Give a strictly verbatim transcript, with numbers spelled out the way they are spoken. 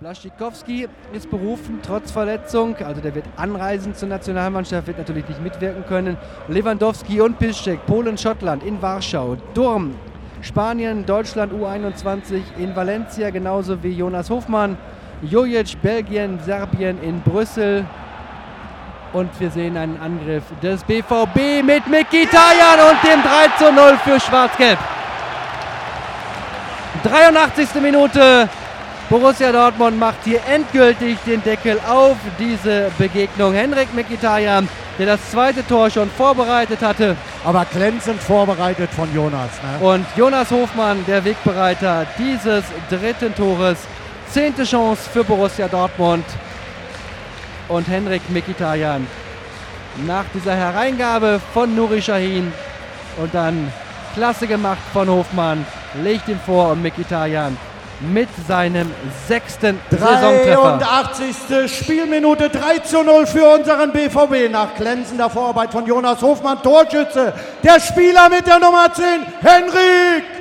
Blaszczykowski ist berufen, trotz Verletzung. Also der wird anreisen zur Nationalmannschaft, wird natürlich nicht mitwirken können. Lewandowski und Piszczek, Polen, Schottland in Warschau. Durm, Spanien, Deutschland U einundzwanzig in Valencia, genauso wie Jonas Hofmann. Jojic, Belgien, Serbien in Brüssel. Und wir sehen einen Angriff des B V B mit Mkhitaryan und dem drei zu null für Schwarz-Gelb. dreiundachtzigste Minute. Borussia Dortmund macht hier endgültig den Deckel auf diese Begegnung. Henrikh Mkhitaryan, der das zweite Tor schon vorbereitet hatte. Aber glänzend vorbereitet von Jonas. Ne? Und Jonas Hofmann, der Wegbereiter dieses dritten Tores. Zehnte Chance für Borussia Dortmund. Und Henrikh Mkhitaryan nach dieser Hereingabe von Nuri Sahin und dann klasse gemacht von Hofmann, legt ihn vor und Mkhitaryan mit seinem sechsten Saisontreffer. dreiundachtzigste Spielminute, drei zu null für unseren B V B nach glänzender Vorarbeit von Jonas Hofmann, Torschütze, der Spieler mit der Nummer zehn, Henrikh